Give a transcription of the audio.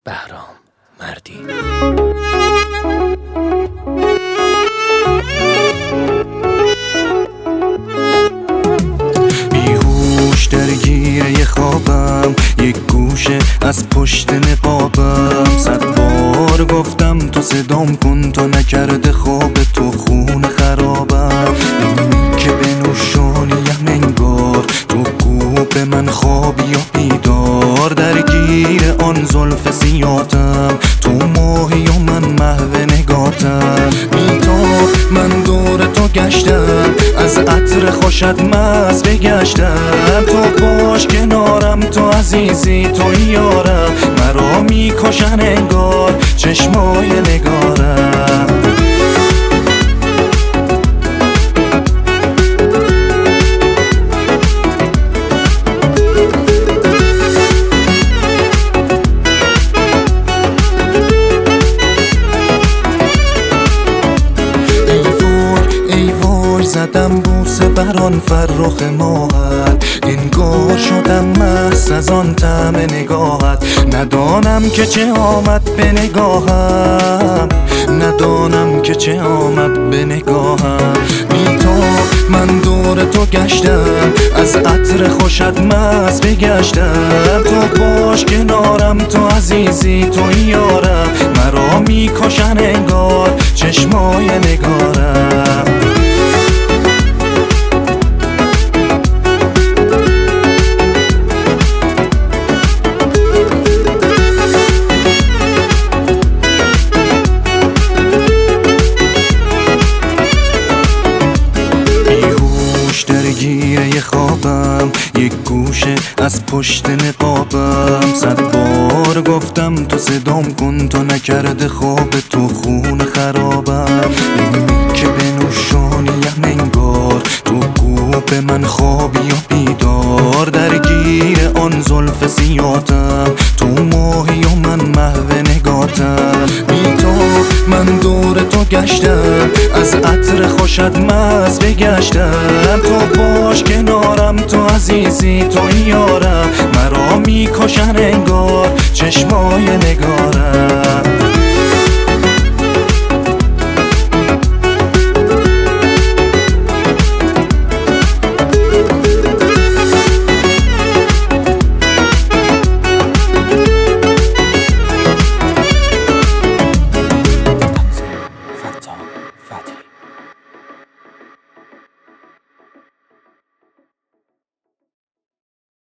بهرام مردی. بیهوش درگیر یه خوابم، یک گوشه از پشت نقابم. 100 بار گفتم تو صدام کن، تا نکرده خواب تو خون خرابم. که به نوشانیم انگار تو گو به من خوابی یا بیدار. درگیر آن زلف سیاتم، تو ماهی و من محو نگاتم. بیتاب من دور تو گشتم، از عطر خوشت مست بگشتم. تو باش کنارم، تو عزیزی، تو یارم. مرا میکشن انگار چشمای نگارم. زدم بوسه بران فرخ ماهت، انگار شدم مست از آن طعم نگاهت. ندانم که چه آمد به نگاهم، ندانم که چه آمد به نگاهم. بیتاب من دور تو گشتم، از عطر خوشت مست بگشتم. تو باش کنارم، تو عزیزی، تو یارم. مرا میکشن انگار چشمای نگارم. درگیر یه خوابم، یک گوشه از پشت نقابم. 100 بار گفتم تو صدام کن، تا نکرده خواب تو خون خرابم. که به نوشانیم انگار تو گو به من خوابی یا بیدار. درگیر آن زلف سیاتم، تو ماهی و من محو نگاتم. بیتاب من دور تو گشتم، از عطر خوشت مست بگشتم. تو باش کنارم، تو عزیزی، تو یارم. مرا میکشن انگار چشمای نگارم.